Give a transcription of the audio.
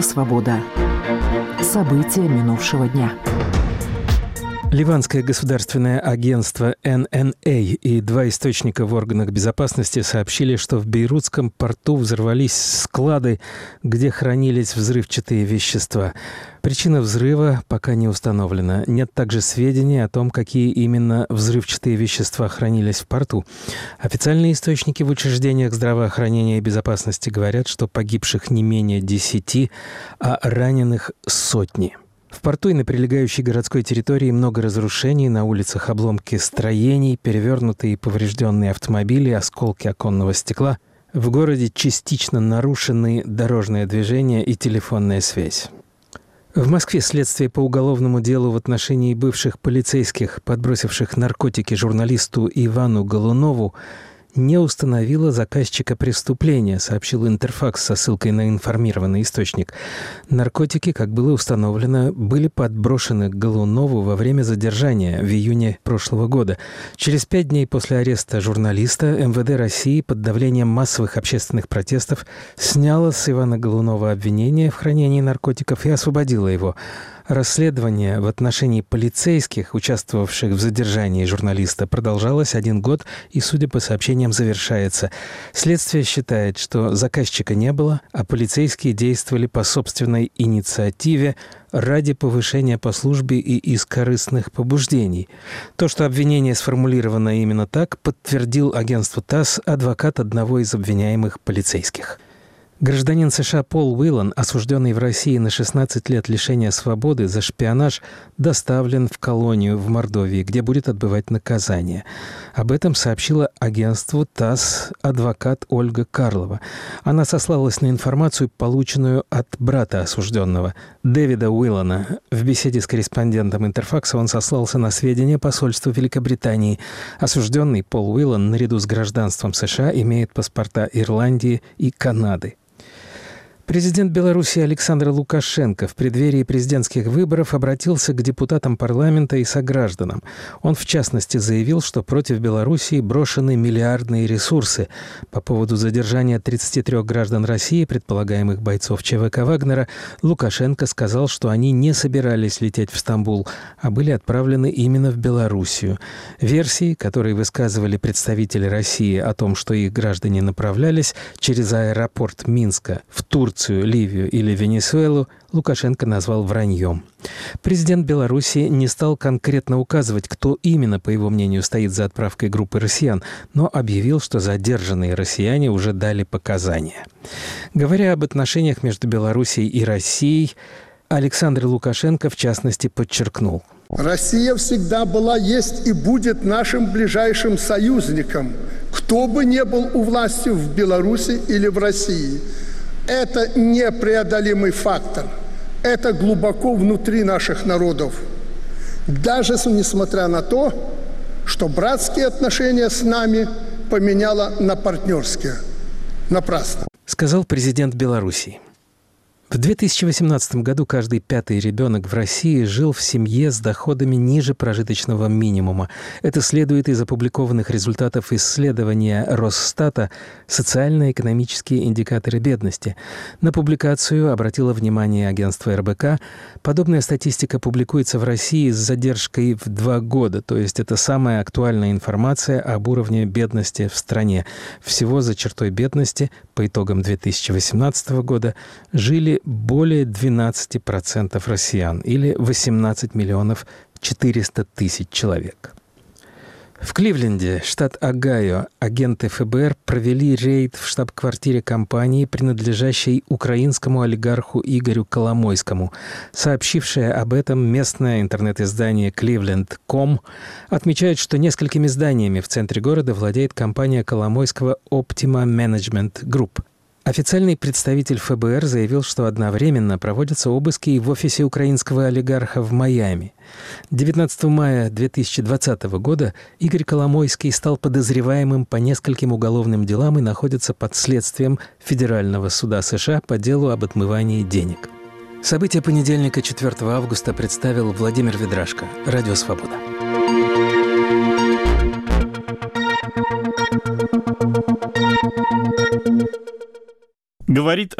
Радио «Свобода». События минувшего дня. Ливанское государственное агентство ННА и два источника в органах безопасности сообщили, что в Бейрутском порту взорвались склады, где хранились взрывчатые вещества. Причина взрыва пока не установлена. Нет также сведений о том, какие именно взрывчатые вещества хранились в порту. Официальные источники в учреждениях здравоохранения и безопасности говорят, что погибших не менее 10, а раненых сотни. В порту и на прилегающей городской территории много разрушений, на улицах обломки строений, перевернутые и поврежденные автомобили, осколки оконного стекла. В городе частично нарушены дорожное движение и телефонная связь. В Москве следствие по уголовному делу в отношении бывших полицейских, подбросивших наркотики журналисту Ивану Голунову, не установила заказчика преступления, сообщил Интерфакс со ссылкой на информированный источник. Наркотики, как было установлено, были подброшены к Голунову во время задержания в июне прошлого года. Через 5 дней после ареста журналиста МВД России под давлением массовых общественных протестов сняло с Ивана Голунова обвинение в хранении наркотиков и освободило его. Расследование в отношении полицейских, участвовавших в задержании журналиста, продолжалось 1 год и, судя по сообщениям, завершается. Следствие считает, что заказчика не было, а полицейские действовали по собственной инициативе ради повышения по службе и из корыстных побуждений. То, что обвинение сформулировано именно так, подтвердил агентству ТАСС адвокат одного из обвиняемых полицейских. Гражданин США Пол Уиллан, осужденный в России на 16 лет лишения свободы за шпионаж, доставлен в колонию в Мордовии, где будет отбывать наказание. Об этом сообщила агентству ТАСС адвокат Ольга Карлова. Она сослалась на информацию, полученную от брата осужденного, Дэвида Уиллана. В беседе с корреспондентом Интерфакса он сослался на сведения посольства Великобритании. Осужденный Пол Уиллан наряду с гражданством США имеет паспорта Ирландии и Канады. Президент Беларуси Александр Лукашенко в преддверии президентских выборов обратился к депутатам парламента и согражданам. Он, в частности, заявил, что против Белоруссии брошены миллиардные ресурсы. По поводу задержания 33 граждан России, предполагаемых бойцов ЧВК «Вагнера», Лукашенко сказал, что они не собирались лететь в Стамбул, а были отправлены именно в Белоруссию. Версии, которые высказывали представители России о том, что их граждане направлялись через аэропорт Минска в Турцию, Ливию или Венесуэлу, Лукашенко назвал враньем. Президент Беларуси не стал конкретно указывать, кто именно, по его мнению, стоит за отправкой группы россиян, но объявил, что задержанные россияне уже дали показания. Говоря об отношениях между Белоруссией и Россией, Александр Лукашенко, в частности, подчеркнул: Россия всегда была, есть и будет нашим ближайшим союзником, кто бы ни был у власти в Беларуси или в России. Это непреодолимый фактор. Это глубоко внутри наших народов. Даже несмотря на то, что братские отношения с нами поменяло на партнерские. Напрасно. Сказал президент Белоруссии. В 2018 году каждый 5-й ребенок в России жил в семье с доходами ниже прожиточного минимума. Это следует из опубликованных результатов исследования Росстата «Социально-экономические индикаторы бедности». На публикацию обратило внимание агентство РБК. Подобная статистика публикуется в России с задержкой в 2 года, то есть это самая актуальная информация об уровне бедности в стране. Всего за чертой бедности по итогам 2018 года жили более 12% россиян, или 18 миллионов 400 тысяч человек. В Кливленде, штат Огайо, агенты ФБР провели рейд в штаб-квартире компании, принадлежащей украинскому олигарху Игорю Коломойскому. Сообщившее об этом местное интернет-издание Cleveland.com отмечает, что несколькими зданиями в центре города владеет компания Коломойского Optima Management Group. Официальный представитель ФБР заявил, что одновременно проводятся обыски и в офисе украинского олигарха в Майами. 19 мая 2020 года Игорь Коломойский стал подозреваемым по нескольким уголовным делам и находится под следствием Федерального суда США по делу об отмывании денег. События понедельника, 4 августа, представил Владимир Ведрашко. Радио «Свобода».